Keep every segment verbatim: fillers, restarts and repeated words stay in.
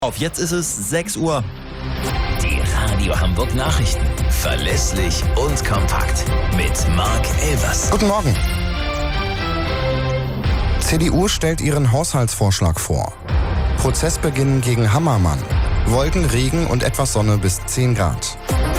Auf, jetzt ist es sechs Uhr. Die Radio Hamburg Nachrichten. Verlässlich und kompakt. Mit Marc Elvers. Guten Morgen. C D U stellt ihren Haushaltsvorschlag vor. Prozessbeginn gegen Hammermann. Wolken, Regen und etwas Sonne bis zehn Grad.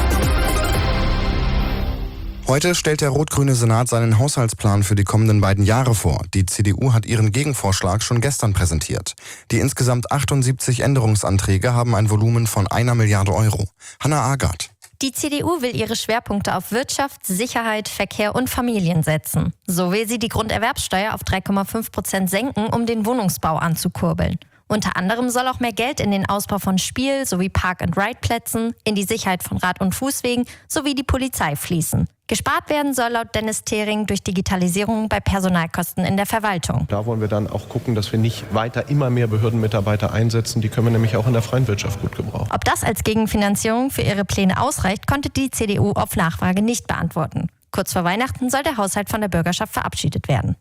Heute stellt der rot-grüne Senat seinen Haushaltsplan für die kommenden beiden Jahre vor. Die C D U hat ihren Gegenvorschlag schon gestern präsentiert. Die insgesamt achtundsiebzig Änderungsanträge haben ein Volumen von einer Milliarde Euro. Hannah Agard. Die C D U will ihre Schwerpunkte auf Wirtschaft, Sicherheit, Verkehr und Familien setzen. So will sie die Grunderwerbssteuer auf drei Komma fünf Prozent senken, um den Wohnungsbau anzukurbeln. Unter anderem soll auch mehr Geld in den Ausbau von Spiel- sowie Park-and-Ride-Plätzen, in die Sicherheit von Rad- und Fußwegen sowie die Polizei fließen. Gespart werden soll laut Dennis Thering durch Digitalisierung bei Personalkosten in der Verwaltung. Da wollen wir dann auch gucken, dass wir nicht weiter immer mehr Behördenmitarbeiter einsetzen. Die können wir nämlich auch in der freien Wirtschaft gut gebrauchen. Ob das als Gegenfinanzierung für ihre Pläne ausreicht, konnte die C D U auf Nachfrage nicht beantworten. Kurz vor Weihnachten soll der Haushalt von der Bürgerschaft verabschiedet werden.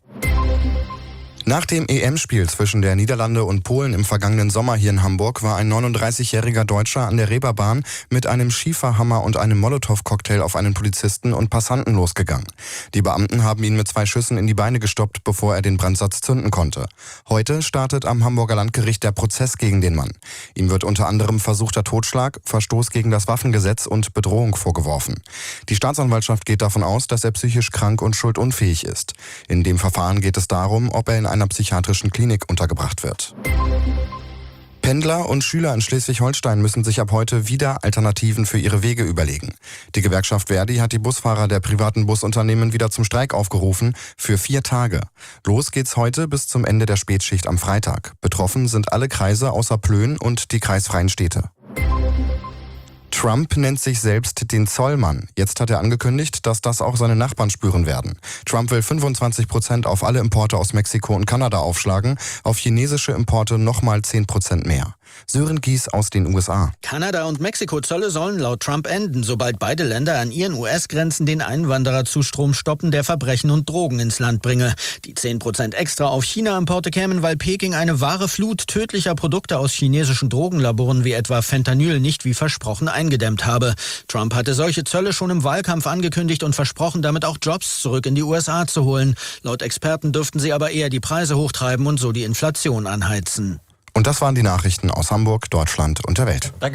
Nach dem E M-Spiel zwischen der Niederlande und Polen im vergangenen Sommer hier in Hamburg war ein neununddreißigjähriger Deutscher an der Reeperbahn mit einem Schieferhammer und einem Molotow-Cocktail auf einen Polizisten und Passanten losgegangen. Die Beamten haben ihn mit zwei Schüssen in die Beine gestoppt, bevor er den Brandsatz zünden konnte. Heute startet am Hamburger Landgericht der Prozess gegen den Mann. Ihm wird unter anderem versuchter Totschlag, Verstoß gegen das Waffengesetz und Bedrohung vorgeworfen. Die Staatsanwaltschaft geht davon aus, dass er psychisch krank und schuldunfähig ist. In dem Verfahren geht es darum, ob er in einer psychiatrischen Klinik untergebracht wird. Pendler und Schüler in Schleswig-Holstein müssen sich ab heute wieder Alternativen für ihre Wege überlegen. Die Gewerkschaft Verdi hat die Busfahrer der privaten Busunternehmen wieder zum Streik aufgerufen für vier Tage. Los geht's heute bis zum Ende der Spätschicht am Freitag. Betroffen sind alle Kreise außer Plön und die kreisfreien Städte. Trump nennt sich selbst den Zollmann. Jetzt hat er angekündigt, dass das auch seine Nachbarn spüren werden. Trump will fünfundzwanzig Prozent auf alle Importe aus Mexiko und Kanada aufschlagen, auf chinesische Importe nochmal zehn Prozent mehr. Sören Gies aus den U S A. Kanada- und Mexiko-Zölle sollen laut Trump enden, sobald beide Länder an ihren U S-Grenzen den Einwandererzustrom stoppen, der Verbrechen und Drogen ins Land bringe. Die zehn Prozent extra auf China-Importe kämen, weil Peking eine wahre Flut tödlicher Produkte aus chinesischen Drogenlaboren wie etwa Fentanyl nicht wie versprochen eingedämmt habe. Trump hatte solche Zölle schon im Wahlkampf angekündigt und versprochen, damit auch Jobs zurück in die U S A zu holen. Laut Experten dürften sie aber eher die Preise hochtreiben und so die Inflation anheizen. Und das waren die Nachrichten aus Hamburg, Deutschland und der Welt.